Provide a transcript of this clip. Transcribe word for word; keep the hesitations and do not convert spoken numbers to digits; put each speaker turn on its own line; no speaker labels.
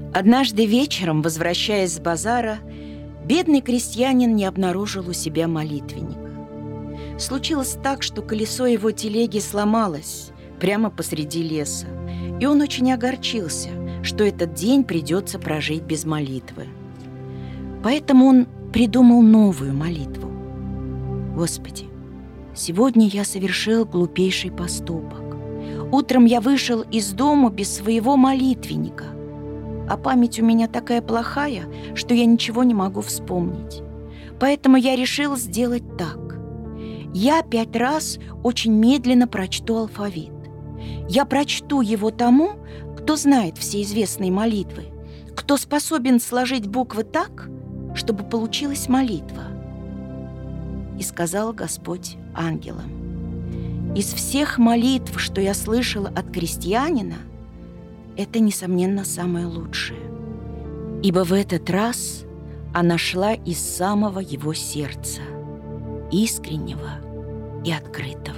Однажды вечером, возвращаясь с базара, бедный крестьянин не обнаружил у себя молитвенника. Случилось так, что колесо его телеги сломалось прямо посреди леса, и он очень огорчился, что этот день придется прожить без молитвы. Поэтому он придумал новую молитву. «Господи, сегодня я совершил глупейший поступок. Утром я вышел из дома без своего молитвенника, а память у меня такая плохая, что я ничего не могу вспомнить. Поэтому я решил сделать так. Я пять раз очень медленно прочту алфавит. Я прочту его тому, кто знает все известные молитвы, кто способен сложить буквы так, чтобы получилась молитва». И сказал Господь ангелам: «Из всех молитв, что я слышала от крестьянина, это, несомненно, самое лучшее, ибо в этот раз она шла из самого его сердца, искреннего и открытого».